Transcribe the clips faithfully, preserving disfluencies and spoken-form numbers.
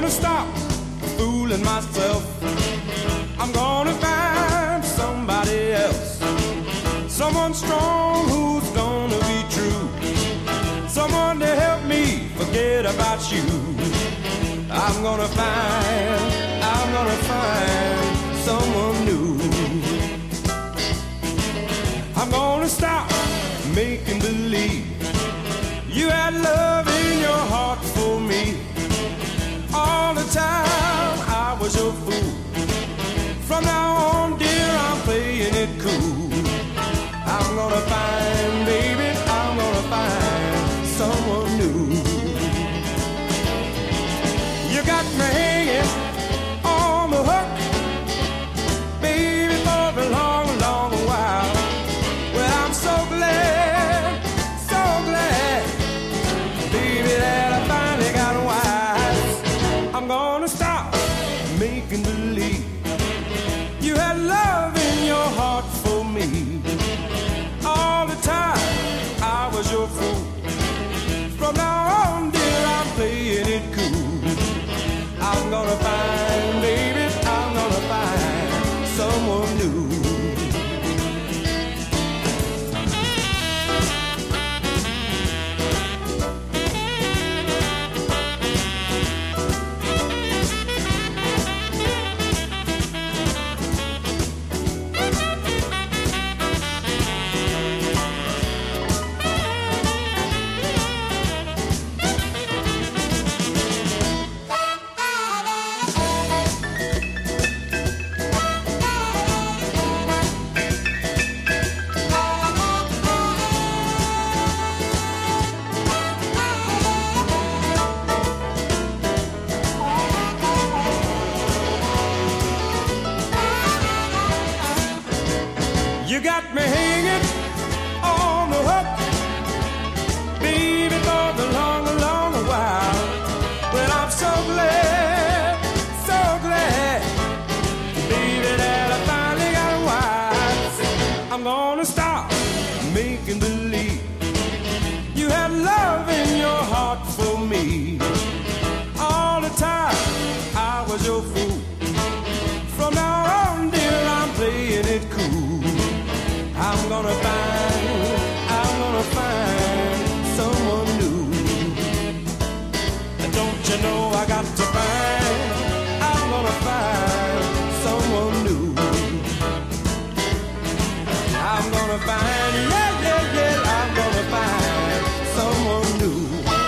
gonna stop fooling myself. I'm gonna find somebody else, someone strong who's gonna be true, someone to help me forget about you. I'm gonna find, I'm gonna find someone new. I'm gonna stop making believe you had love in your heart for me. All the time I was your fool. From now on, dear, I'm playing it cool. I'm gonna find, baby, I'm gonna find someone new. You got me hanging on the hook, baby, for a long, long while. Well, I'm so glad, so glad, baby, that I finally got wise. I'm gonna stop making believe you had love in your heart for me. All the time I was your fool. From now on, dear, I'm playing it cool. I'm gonna find, baby, I'm gonna find someone new. You got me hanging on the hook, baby, for the long, long while. Well, I'm so glad, so glad, baby, that I finally got wise. I'm gonna stop making believe you had love in your heart for me. All the time I was your fool. From now on, dear, I'm playing it cool. I'm gonna find, I'm gonna find someone new. Don't you know I got to find, I'm gonna find someone new. I'm gonna find, yeah, yeah, yeah, I'm gonna find someone new.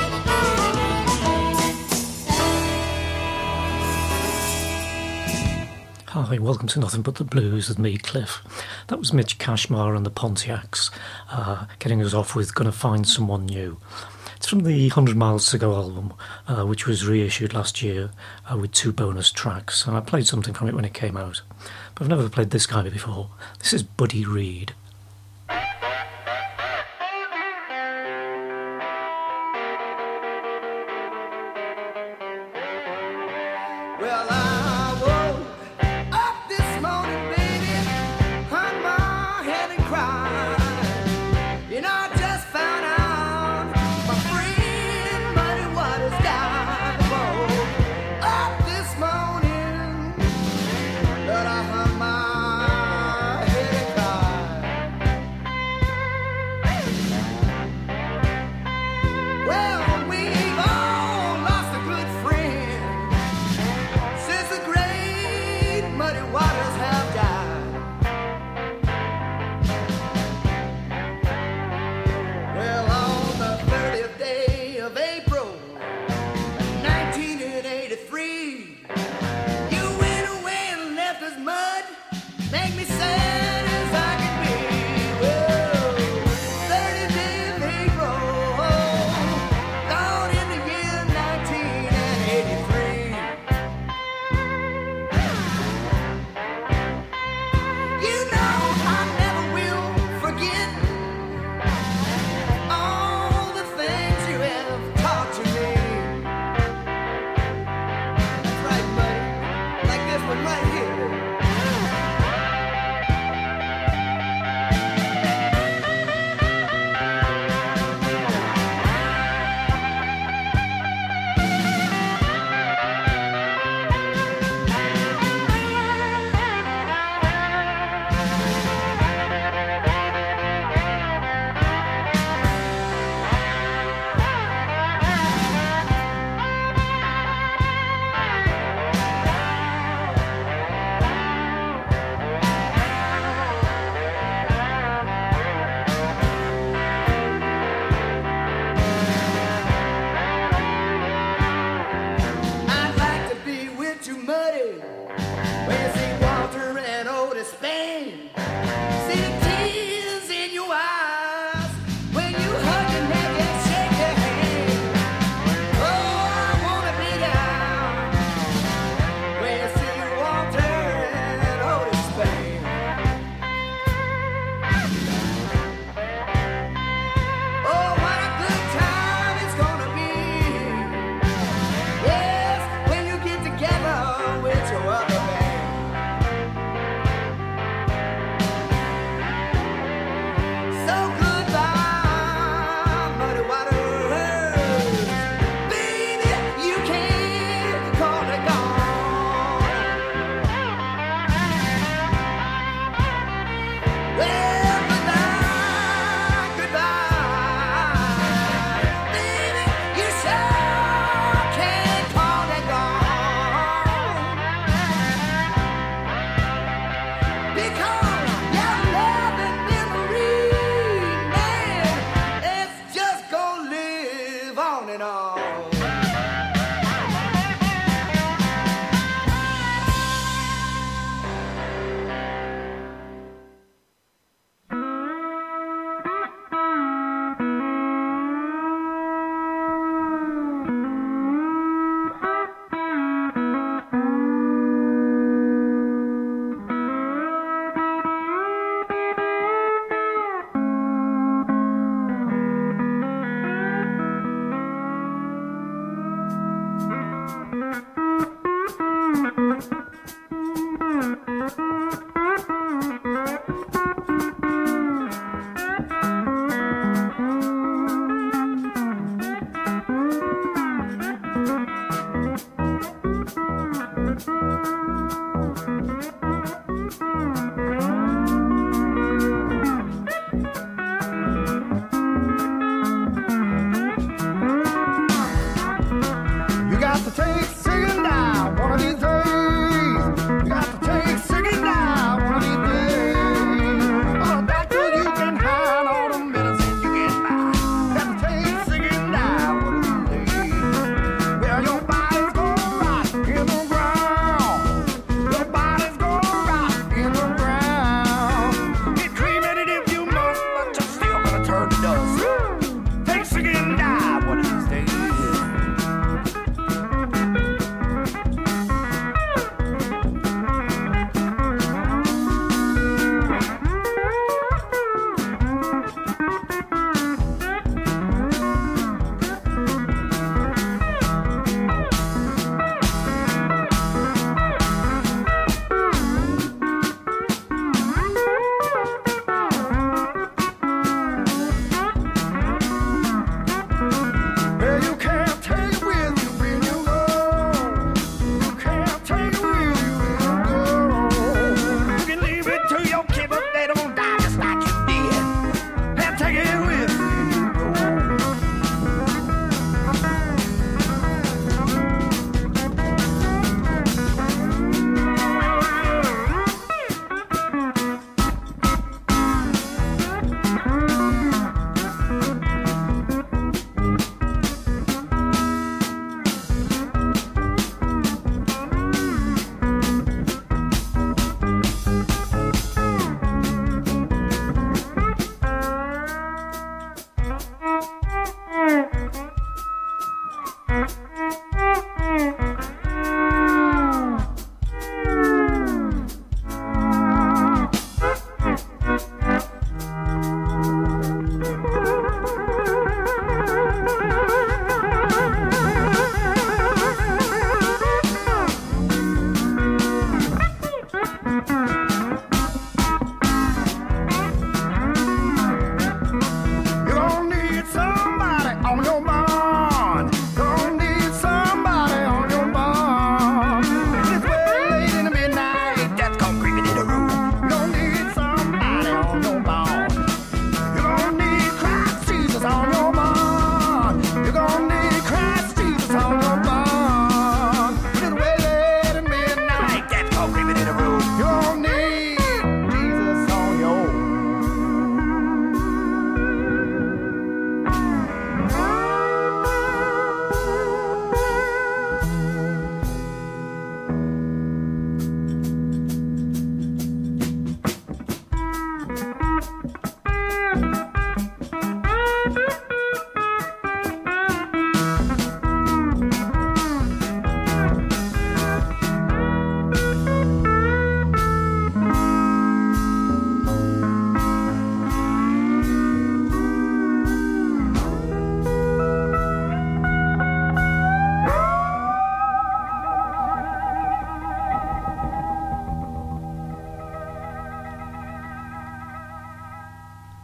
Hi, welcome to Nothing But the Blues with me, Cliff. That was Mitch Kashmar and the Pontiacs, uh, getting us off with Gonna Find Someone New. It's from the one hundred Miles to Go album, uh, which was reissued last year uh, with two bonus tracks, and I played something from it when it came out. But I've never played this guy before. This is Buddy Reed. Well, I woke up this morning, baby, hung my head and cried. You know, I just found out my friend Muddy Waters died. I woke up this morning, but I hung my head and cried.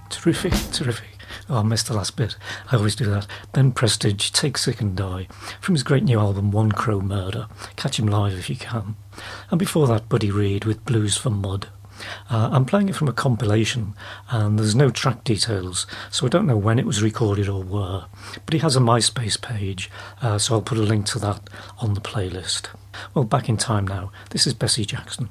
Terrific, terrific. Oh, I missed the last bit. I always do that. Ben Prestige, Take Sick and Die, from his great new album One Crow Murder. Catch him live if you can. And before that, Buddy Reed with Blues for Mud. Uh, I'm playing it from a compilation, and there's no track details, so I don't know when it was recorded or where. But he has a MySpace page, uh, so I'll put a link to that on the playlist. Well, back in time now. This is Bessie Jackson.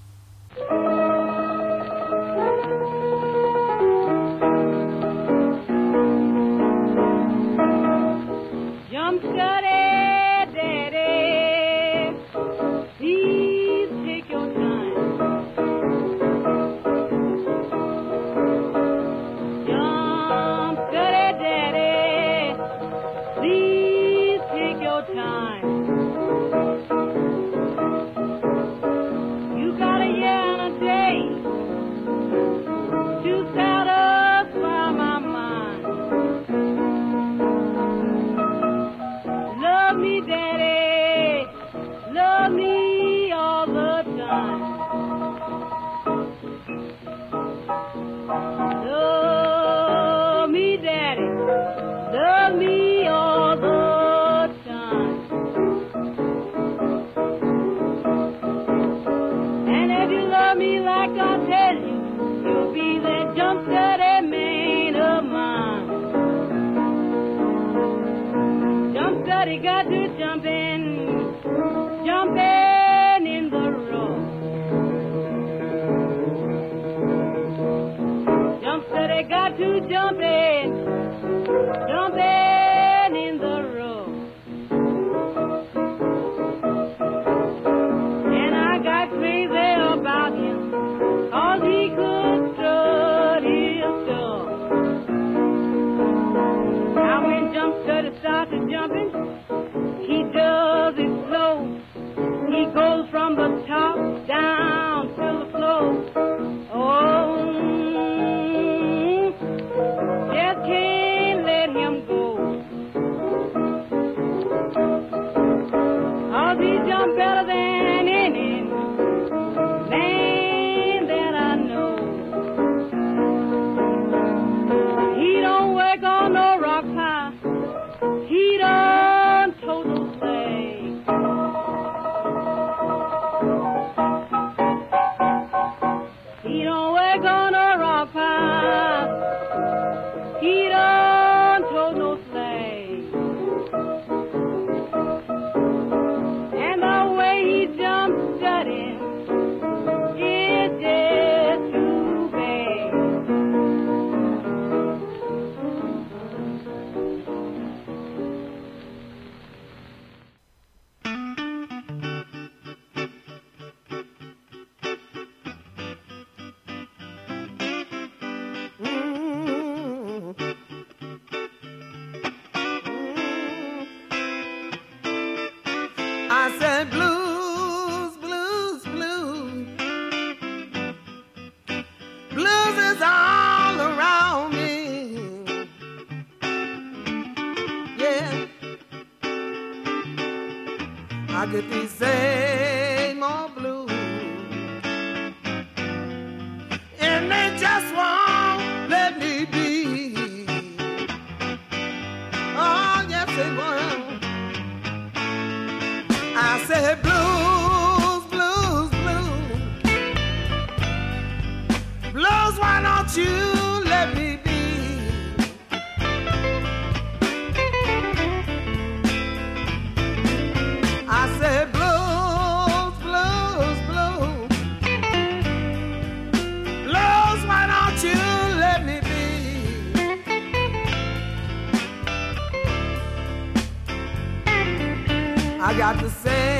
I got the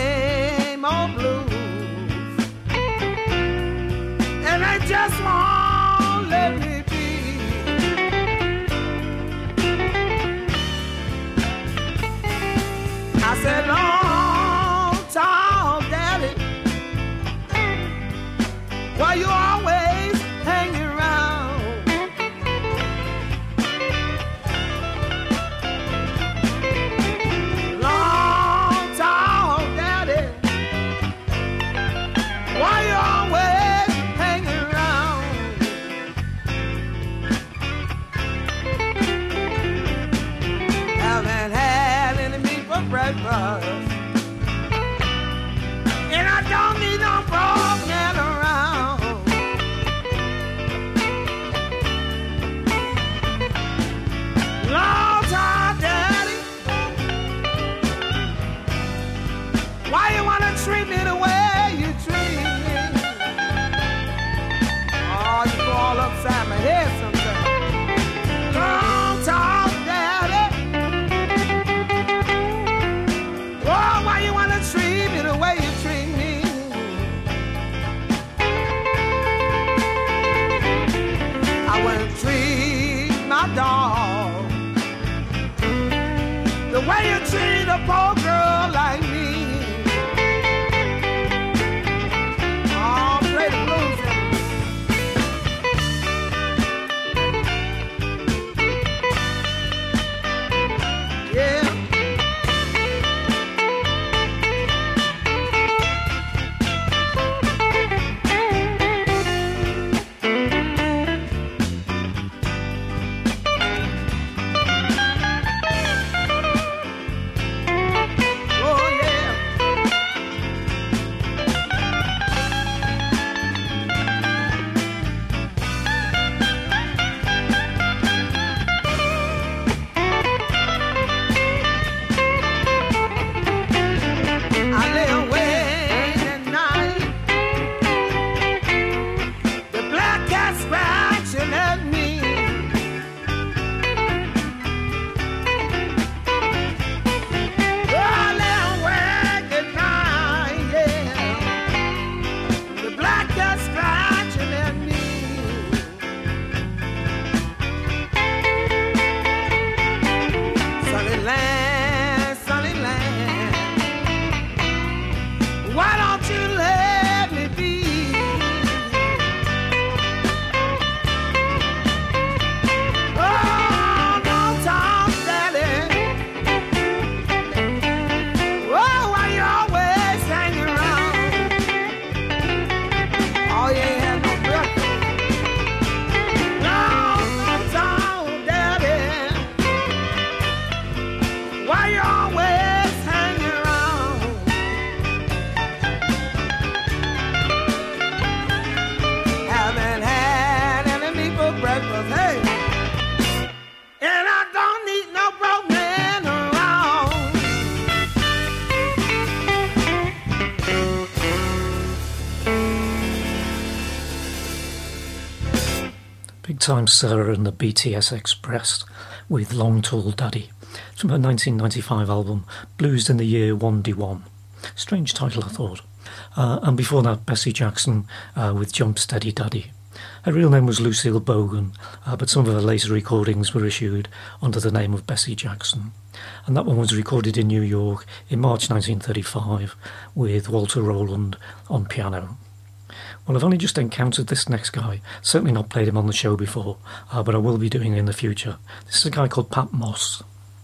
same old blues, and they just won't let me be. I said, long, tall daddy, why you always hanging around? my dog. The way you treat a poor girl like me. Oh, play the blues. Yeah. Time Sarah and the B T S Express with Long Tall Daddy. It's from her nineteen ninety-five album Blues in the Year one D one. Strange title, I thought. Uh, and before that, Bessie Jackson uh, with Jump Steady Daddy. Her real name was Lucille Bogan, uh, but some of her later recordings were issued under the name of Bessie Jackson. And that one was recorded in New York in March nineteen thirty-five with Walter Rowland on piano. Well, I've only just encountered this next guy, certainly not played him on the show before, uh, but I will be doing it in the future. This is a guy called Pat Moss.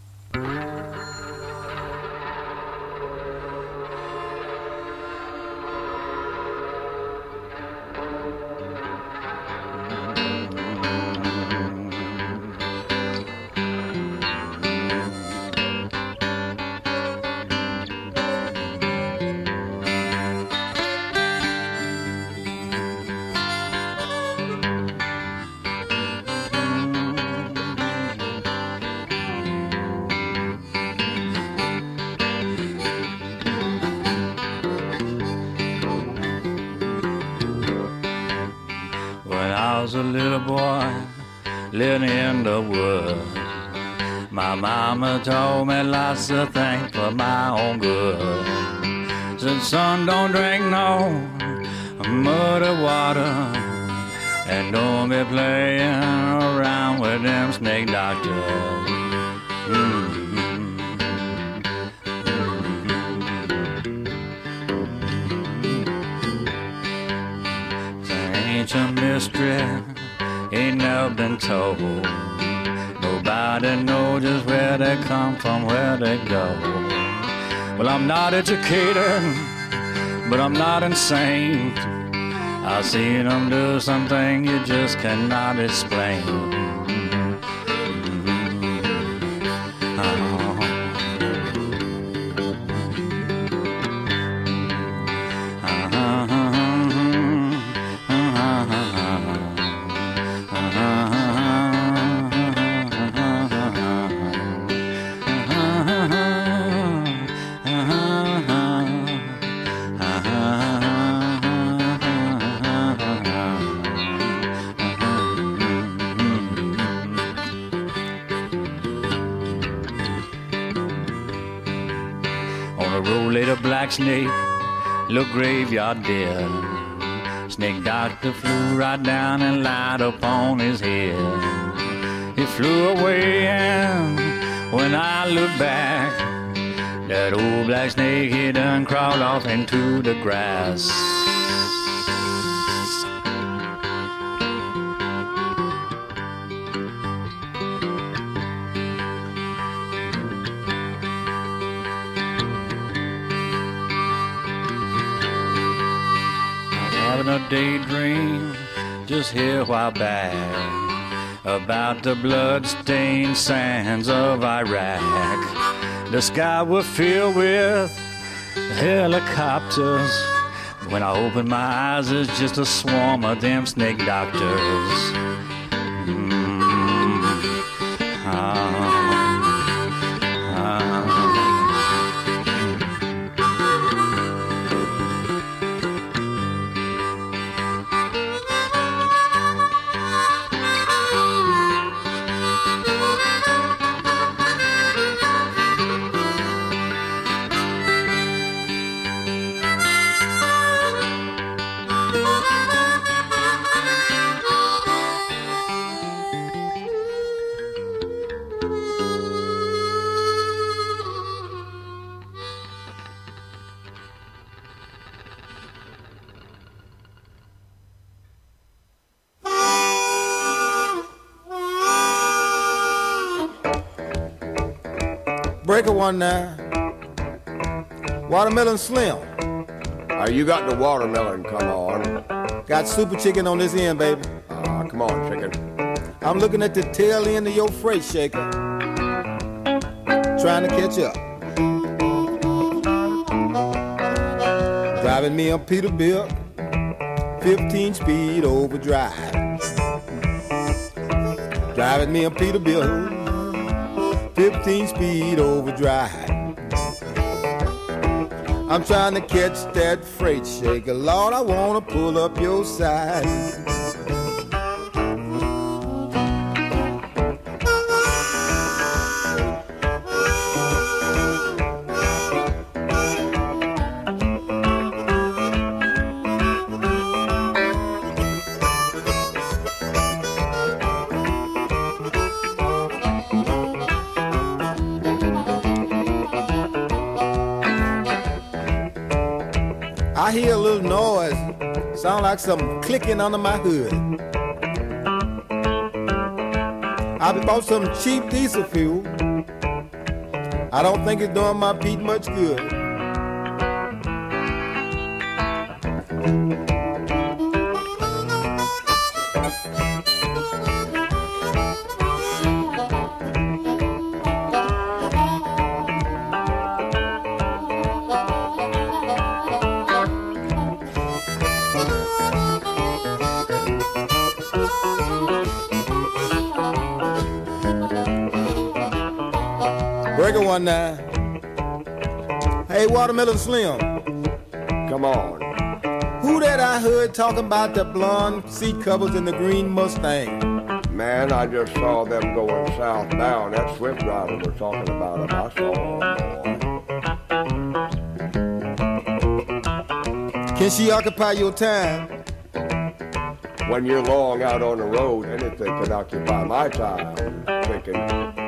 A little boy living in the woods. My mama told me lots of things for my own good. Said, son, don't drink no muddy water, and don't be playing around with them snake doctors. Mm-hmm. Mm-hmm. Say, ain't your mystery ain't never been told. Nobody knows just where they come from, where they go. Well, I'm not educated, but I'm not insane. I've seen them do something you just cannot explain. Snake, look graveyard dead. Snake doctor flew right down and lied upon his head. he flew away, and when I look back, that old black snake, he done crawled off into the grass. Having a daydream just here a while back about the blood-stained sands of Iraq. The sky was filled with helicopters. When I opened my eyes, it's just a swarm of them snake doctors. Mm. Ah. Breaker one now. Watermelon Slim. Uh, you got the watermelon, come on. Got super chicken on this end, baby. Ah, uh, come on, chicken. I'm looking at the tail end of your freight shaker. Trying to catch up. Driving me a Peterbilt, fifteen speed overdrive. Driving me a Peterbilt, fifteen speed overdrive. I'm trying to catch that freight shaker. Lord, I wanna pull up your side. I hear a little noise, sound like something clicking under my hood. I bought some cheap diesel fuel. I don't think it's doing my feet much good. Breaker one now. Hey, Watermelon Slim. Come on. Who that I heard talking about the blonde seat covers in the green Mustang? Man, I just saw them going southbound. That Swift driver was talking about him. I saw him. Can she occupy your time? When you're long out on the road, anything can occupy my time. Thinking.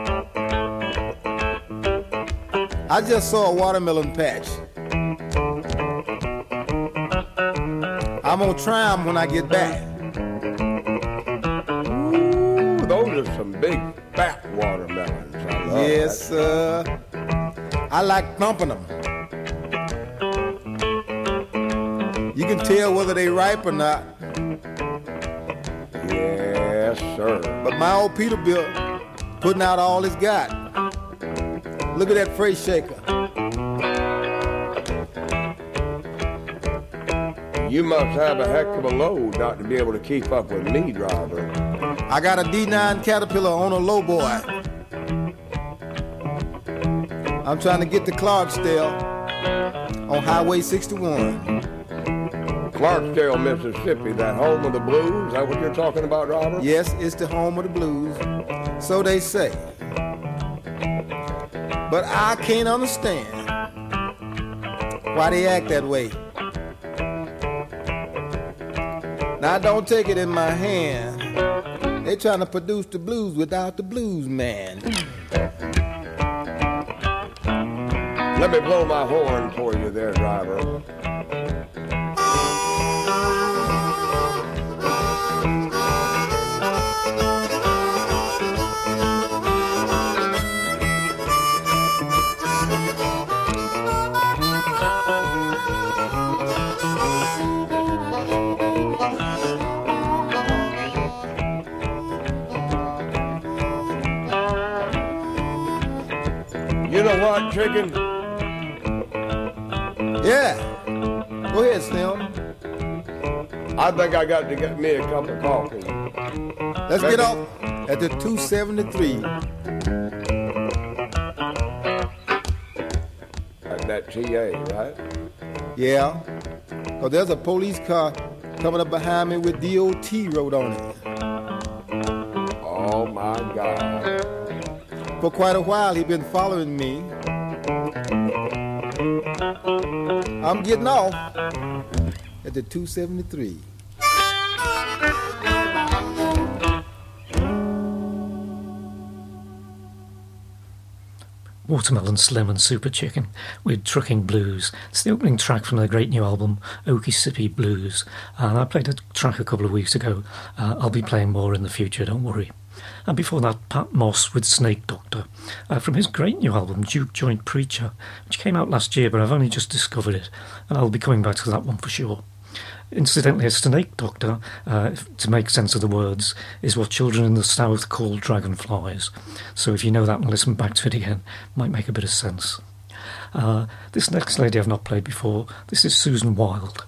I just saw a watermelon patch. I'm gonna try them when I get back. Ooh, those are some big fat watermelons. I love Yes, that. sir. I like thumping them. You can tell whether they ripe or not. Yes, sir. But my old Peterbilt putting out all it's got. Look at that freight shaker. You must have a heck of a load not to be able to keep up with me, driver. I got a D nine Caterpillar on a lowboy. I'm trying to get to Clarksdale on Highway sixty-one. Clarksdale, Mississippi, that home of the blues? Is that what you're talking about, Robert? Yes, it's the home of the blues. So they say. But I can't understand why they act that way. Now, I don't take it in my hand They trying to produce the blues without the blues man. Let me blow my horn for you there, driver. You know what, chicken? Yeah. Go ahead, Slim. I think I got to get me a cup of coffee. Let's get off at the two seventy-three. At that T A, right? Yeah. Because there's a police car coming up behind me with D O T wrote on it. Oh, my God. For quite a while, he's been following me. I'm getting off at the two seventy-three. Watermelon Slim and Super Chicken with Trucking Blues. It's the opening track from their great new album, Okissippi Blues. And I played a track a couple of weeks ago. Uh, I'll be playing more in the future, don't worry. And before that, Pat Moss with Snake Doctor, uh, from his great new album, Juke Joint Preacher, which came out last year, but I've only just discovered it, and I'll be coming back to that one for sure. Incidentally, a snake doctor, uh, to make sense of the words, is what children in the south call dragonflies. So if you know that and listen back to it again, it might make a bit of sense. Uh, this next lady I've not played before, this is Susan Wilde.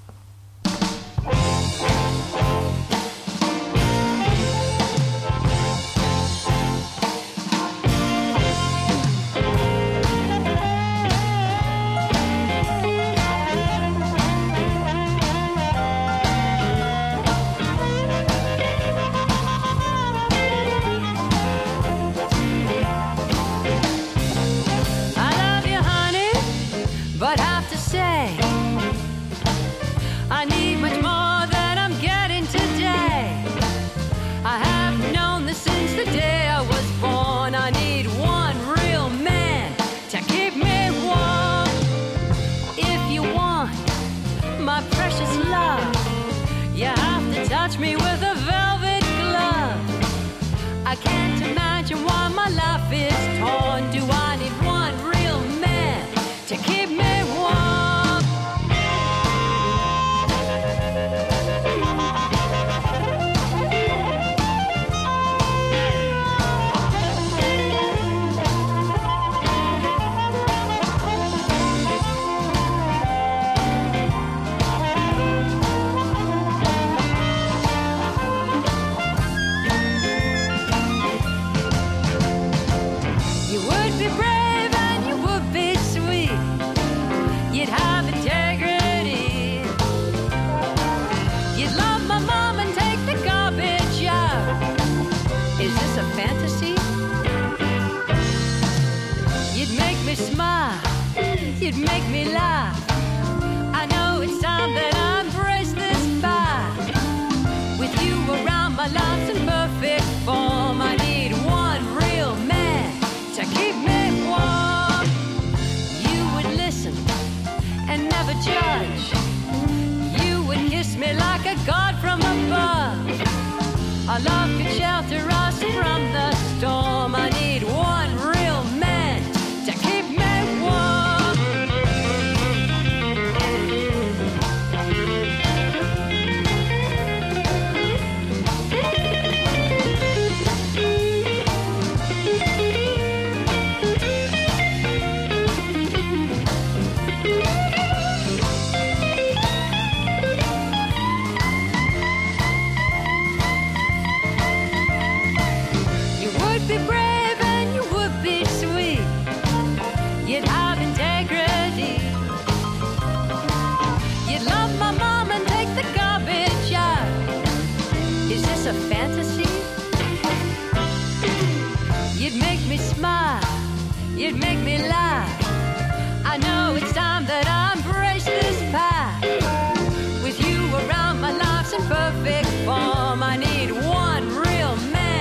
With you around, my life's in perfect form. I need one real man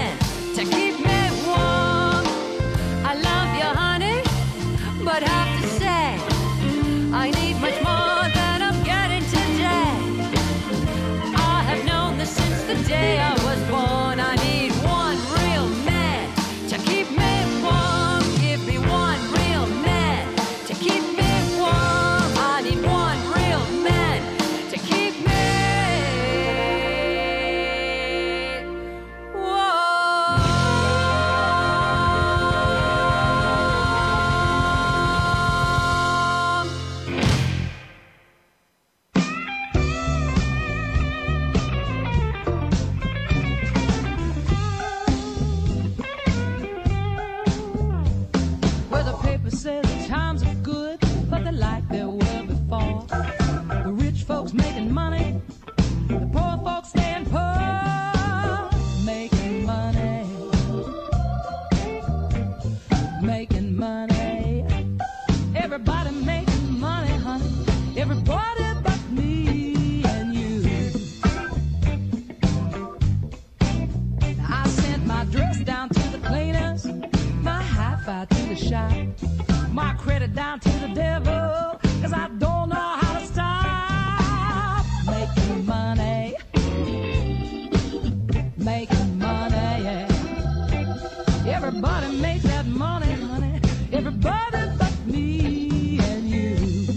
My dress down to the cleaners, my hi-fi to the shop, my credit down to the devil, cause I don't know how to stop making money, making money, yeah. Everybody makes that money, honey, everybody but me and you.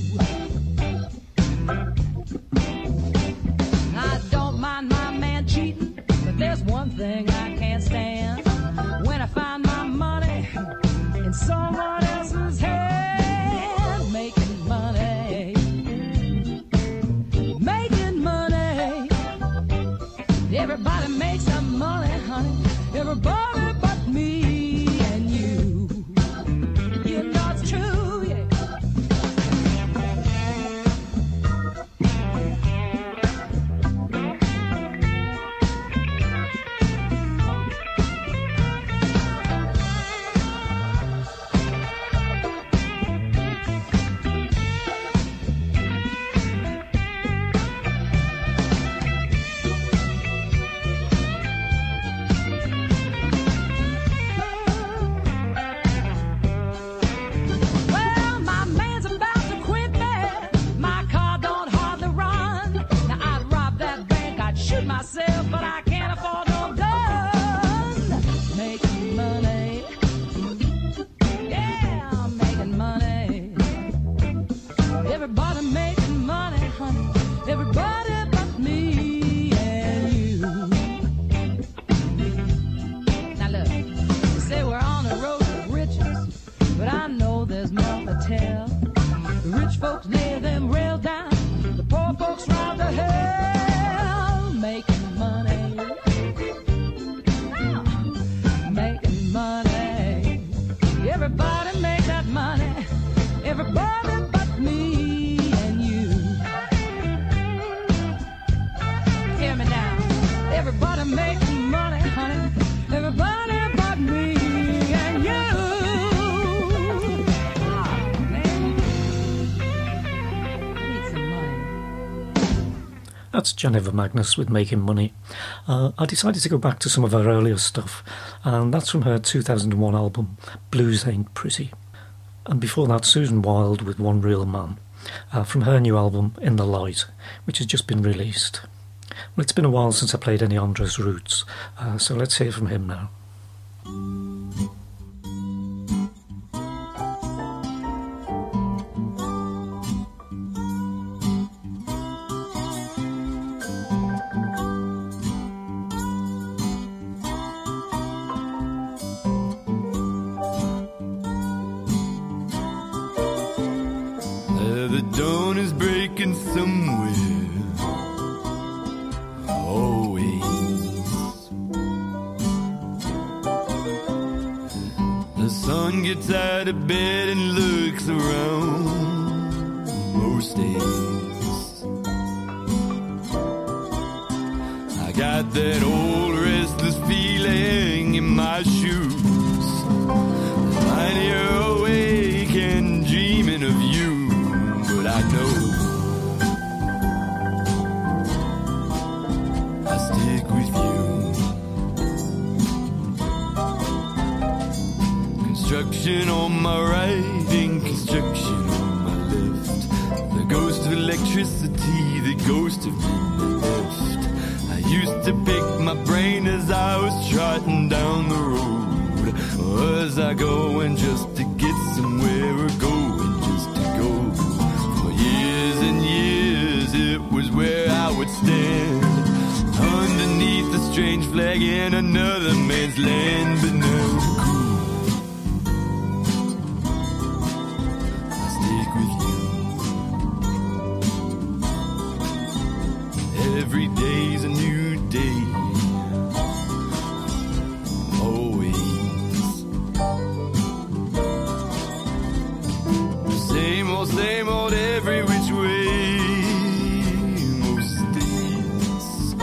I don't mind my man cheating, but there's one thing I can't stand, when I find my money in someone else's hand. Making money, making money. Everybody makes some money, honey, everybody but me and you. You know it's true, yeah. Well, my man's about to quit me. My car don't hardly run. Now I'd rob that bank, I'd shoot myself, but I can't afford no gun. Making money, yeah, I'm making money. Everybody making money, honey, everybody but me and you. Now look, they say we're on the road to riches, but I know there's more to tell. The rich folks lay them rails down, the poor folks ride the hell. Making money, ah, making money. Everybody make that money, everybody but me and you. Hear me now, everybody making money, honey, everybody but me and you. Ah, man, I need some money. That's Jennifer Magnus with Making Money. Uh, I decided to go back to some of her earlier stuff, and that's from her two thousand one album, Blues Ain't Pretty. And before that, Susan Wilde with One Real Man, uh, from her new album, In the Light, which has just been released. Well, it's been a while since I played any Andres Roots, uh, so let's hear from him now. Uh, the dawn is breaking somewhere, always. The sun gets out of bed and looks around most days. I got that old restless feeling in my shoes. When you're awake and dreaming of you, but I know I stick with you. Construction on my right and construction on my left. The ghost of electricity, the ghost of being left. I used to pick my brain as I was trotting down the road. Was I going just to get somewhere or going just to go? For years and years it was where I would stand, underneath the strange flag in another man's land. But now it's cool, I stick with you. Every day's a new day, always. Same old, same old, every which way, most days.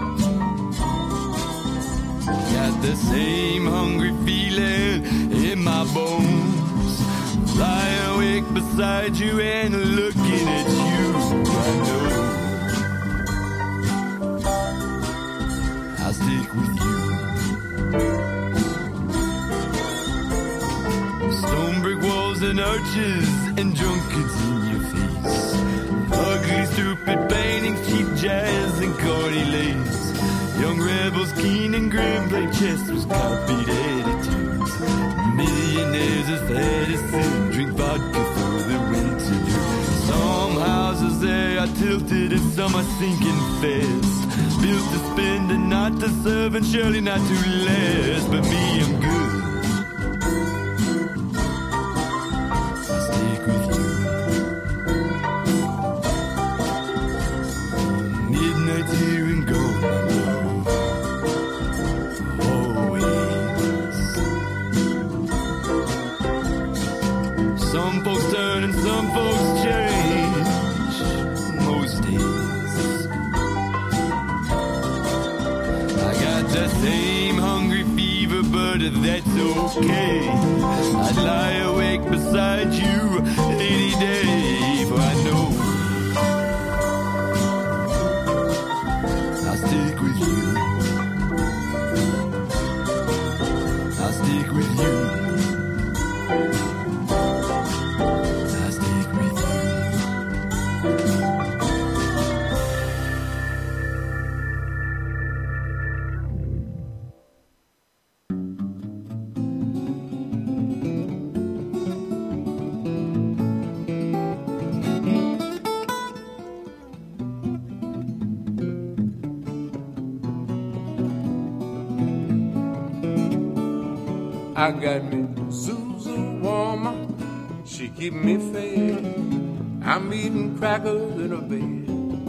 Got the same hungry feeling in my bones, lying awake beside you and looking at you. I know I stick with you. and arches and drunkards in your face. Ugly, stupid paintings, cheap jazz and corny lace. Young rebels, keen and grim, play chess with copied attitudes. Millionaires as fat as sin, drink vodka for the winter. Some houses they are tilted and some are sinking fast. Built to spend and not to serve and surely not to last. But me, I'm good. I stick with you. Midnight's here and gone, my love. Always. Some folks turn and some folks change. Most days. I got the same hungry fever, but that's okay. I'd lie awake beside you any day, for I know I'll stick with you. I'll stick with you. I'll stick with you. I got me Susan woman, she keep me fed. I'm eating crackers in her bed.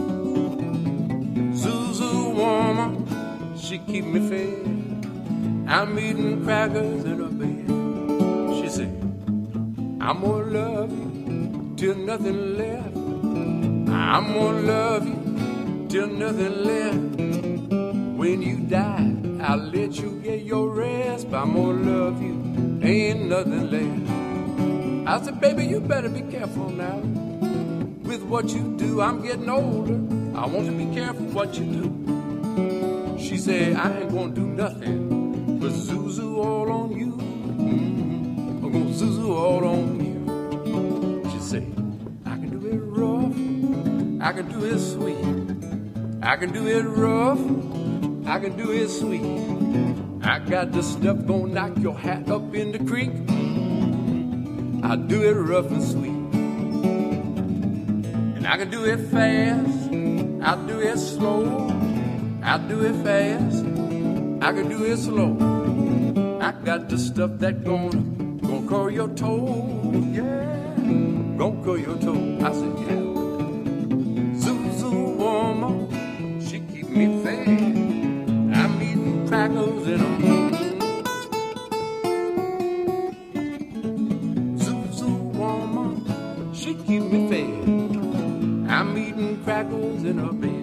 Susan woman, she keep me fed. I'm eating crackers in her bed. She said, I'm gonna love you till nothing left. I'm gonna love you till nothing left. When you die, I'll let you get your rest. I'm gonna love you, ain't nothing left. I said, baby, you better be careful now with what you do. I'm getting older, I want to be careful what you do. She said, I ain't gonna do nothing but Zuzu all on you. Mm-hmm. I'm gonna Zuzu all on you. She said, I can do it rough, I can do it sweet, I can do it rough, I can do it sweet. I got the stuff gonna knock your hat up in the creek. I do it rough and sweet. And I can do it fast, I do it slow. I do it fast, I can do it slow. I got the stuff that gonna, gonna curl your toe. Yeah, gonna curl your toe. I said, yeah. Zuzu woman, she keep me fed. I'm eating crackers in a Zuzu woman, she keep me fed. I'm eating crackers in her bed.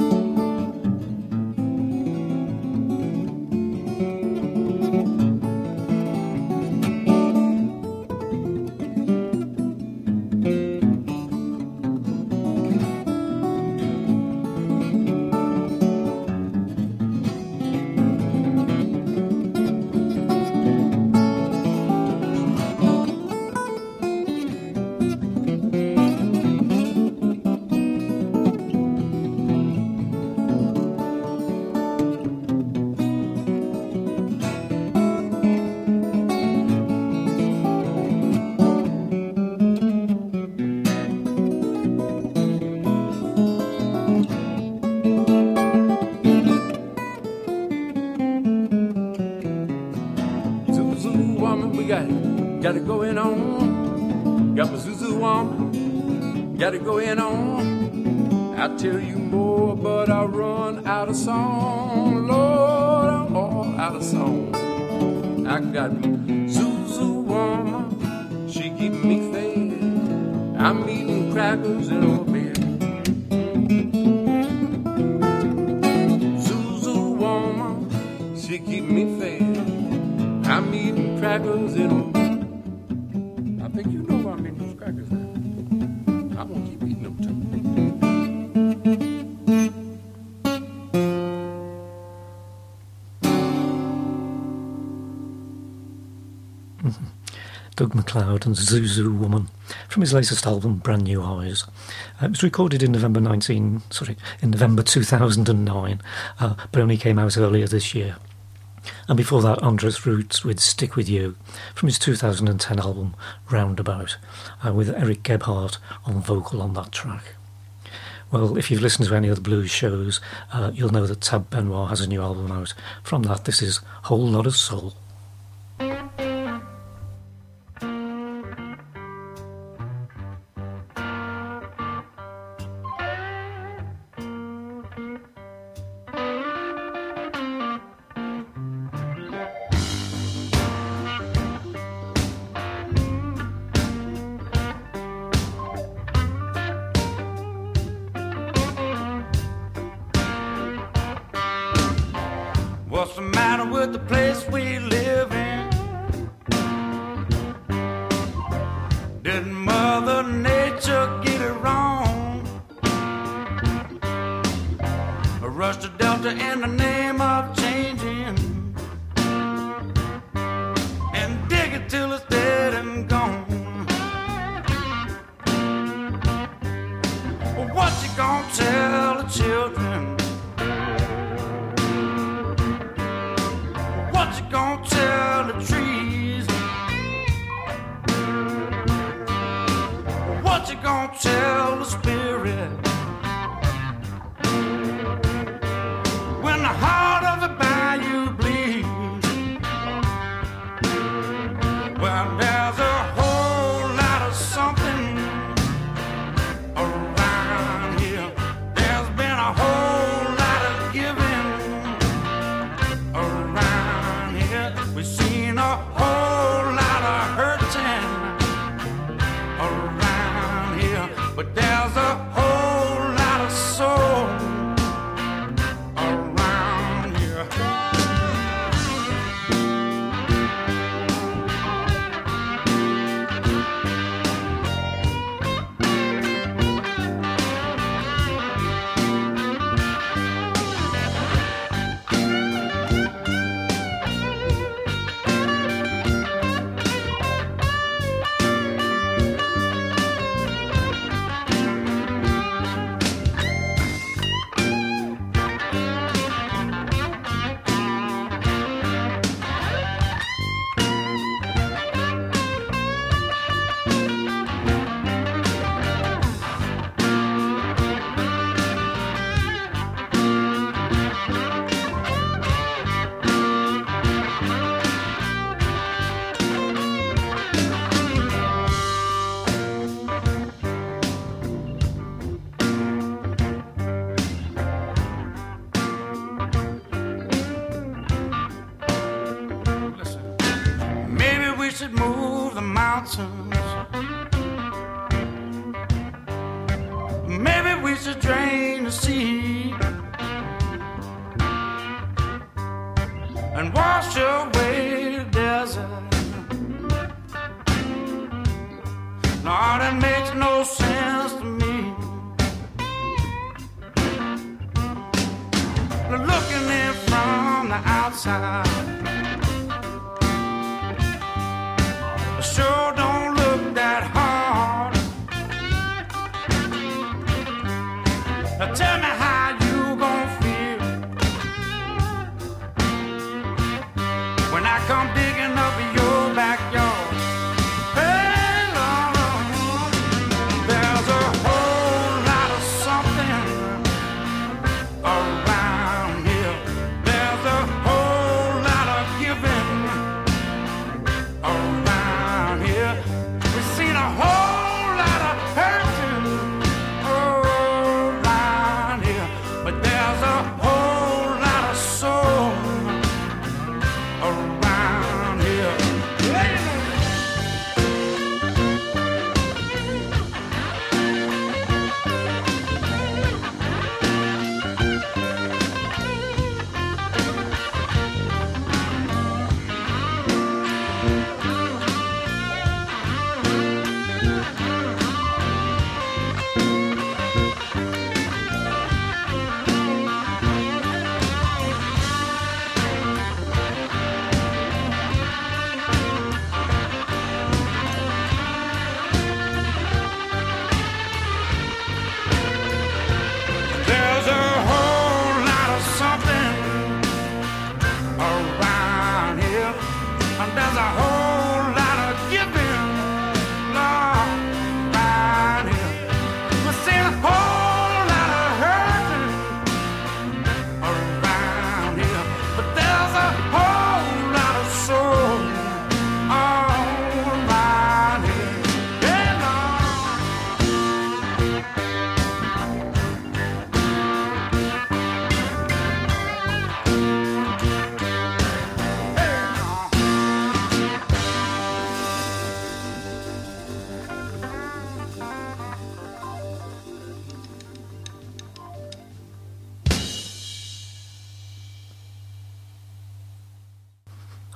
Got it going on. Got my Zuzu woman. Got it going on. I'll tell you more, but I run out of song. Lord, I'm all out of song. I got my Zuzu woman. She keep me fed. I'm eating crackers in her bed. Zuzu woman. She keep me fed. I'm eating crackers in her bed. I think you know I'm eating those crackers now. I'm gonna keep eating them too. Doug McLeod and Zuzu Woman from his latest album, Brand New Eyes. Uh, it was recorded in November nineteen, sorry, in November two thousand nine, uh, but only came out earlier this year. And before that, Andres Roots with Stick With You from his two thousand ten album, Roundabout, uh, with Eric Gebhardt on vocal on that track. Well, if you've listened to any of the blues shows, uh, you'll know that Tab Benoit has a new album out. From that, this is Whole Lot of Soul. What's the matter with the place we live in? Did Mother Nature get it wrong? A rush to Delta in the name of changing, and dig it till it's dead and gone. Well, what you gonna tell the children? What you gonna tell the trees? What you gonna tell the spirit? When the heart of the bayou bleeds, well, there's a whole lot of something around here. There's been a whole lot of giving around here. We've seen a whole lot of hurting around here, but there's a whole lot of soul around here. Maybe we should move the mountains. Maybe we should drain the sea and wash away the desert. No, that makes no sense to me. Looking in from the outside, sure don't look that hard. Now tell me how you gon' feel when I come digging up your backyard. Hey, Lord, there's a whole lot of something around here. There's a whole lot of giving around here.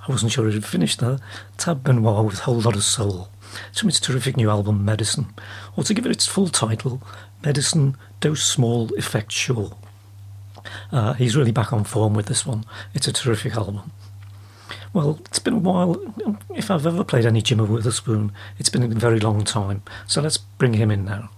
I wasn't sure it had finished there. Tab Benoit with Whole Lot of Soul. It's from its terrific new album, Medicine. Or to give it its full title, Medicine, Dose Small, Effect Sure. Uh, he's really back on form with this one. It's a terrific album. Well, it's been a while. If I've ever played any Jimmy Witherspoon, it's been a very long time. So let's bring him in now.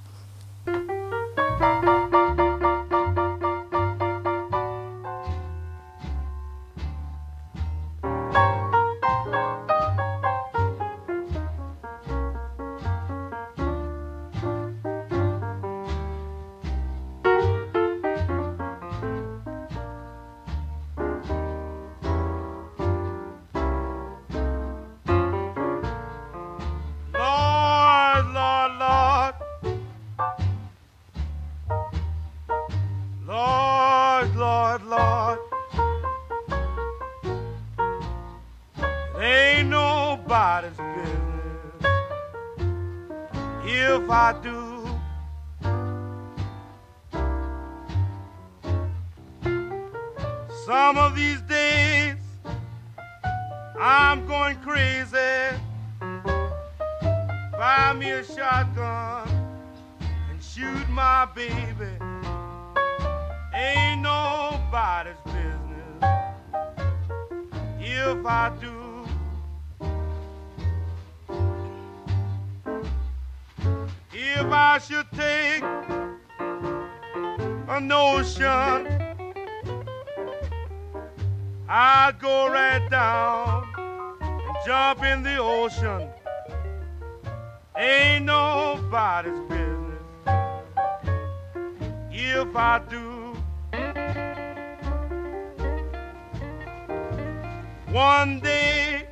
One day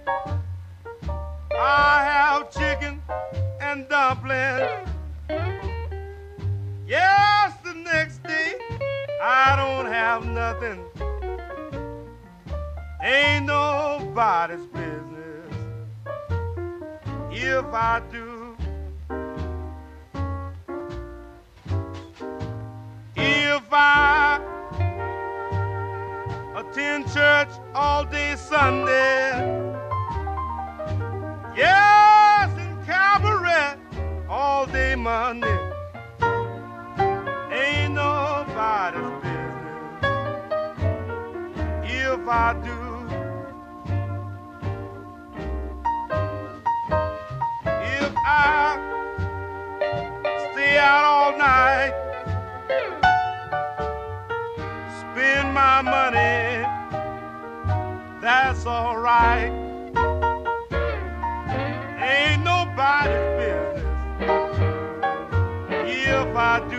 I have chicken and dumplings. Yes, the next day I don't have nothing. Ain't nobody's business if I do. If I attend church all day Sunday, yes, in cabaret all day Monday, ain't nobody's business if I do. If I stay out all night, spend my money, that's all right. Ain't nobody's business if I do.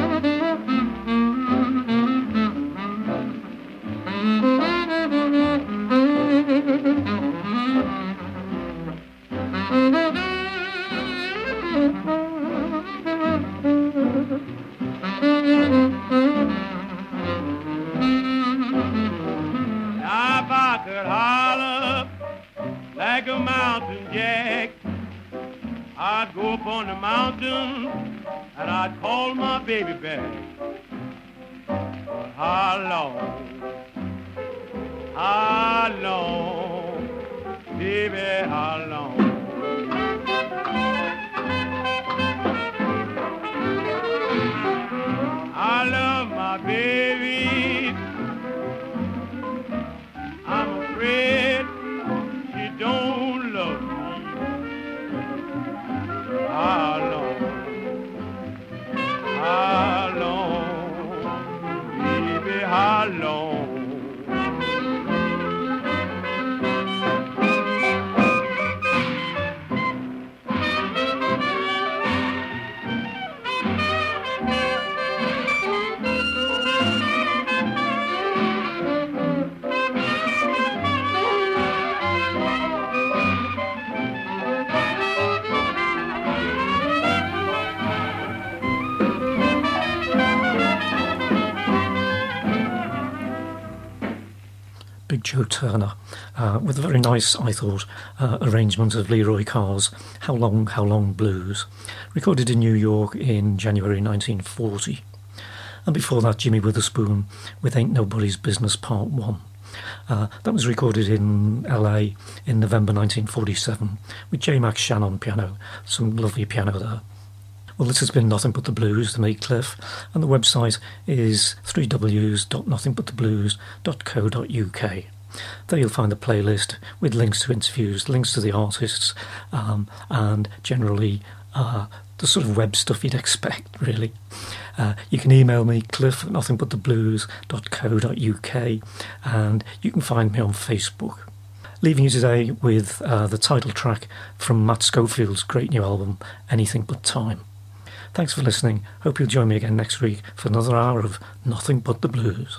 Mm-hmm. could holler like a mountain jack. I'd go up on the mountain and I'd call my baby back. But how long, how long, baby, how long? I love my baby. I'm afraid she don't love me. How long, how long, baby, how long? Big Joe Turner, uh, with a very nice, I thought, uh, arrangement of Leroy Carr's How Long, How Long Blues, recorded in New York in January nineteen forty. And before that, Jimmy Witherspoon with Ain't Nobody's Business Part one. Uh, that was recorded in L A in November nineteen forty-seven with J. Max Shannon piano. Some lovely piano there. Well, this has been Nothing But the Blues, the Meat Cliff, and the website is w w w dot nothing but the blues dot co dot u k. There you'll find the playlist with links to interviews, links to the artists, um, and generally uh, the sort of web stuff you'd expect, really. Uh, you can email me, cliff at nothing but the blues dot co dot u k, and you can find me on Facebook. Leaving you today with uh, the title track from Matt Schofield's great new album, Anything But Time. Thanks for listening. Hope you'll join me again next week for another hour of Nothing But the Blues.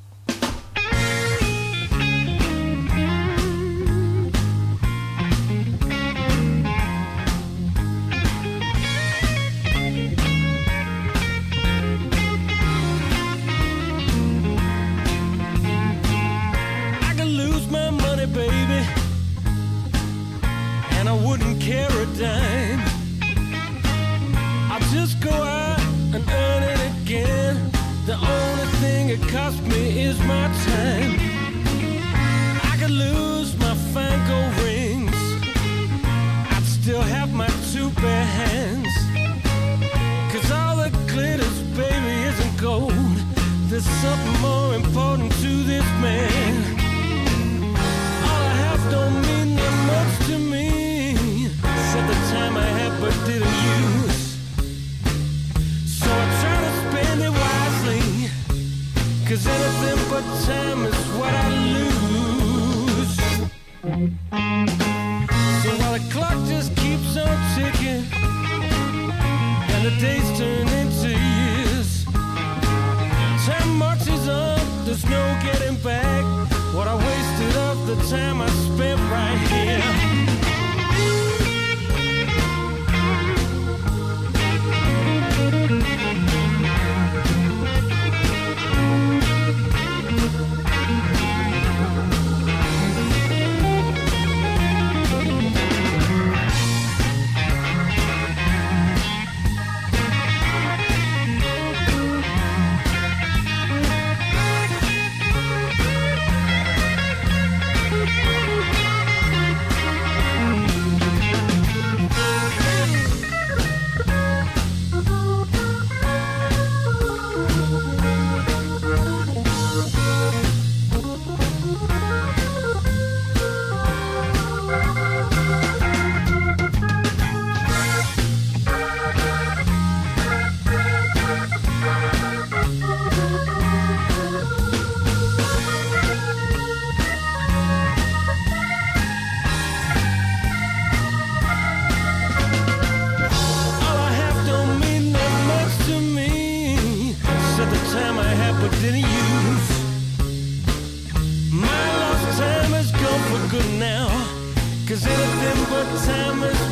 I could lose my money, baby, and I wouldn't care a dime. Just go out and earn it again. The only thing it cost me is my time. I could lose my fine gold rings, I'd still have my two bare hands. Cause all that glitters, baby, isn't gold. There's something more important to this man. All I have don't mean that much to me, except the time I had but didn't use. Cause anything but time is what I lose. So while the clock just keeps on ticking and the days turn into years, time marches on, there's no getting back what I wasted of the time I spent right here. Cause anything but time is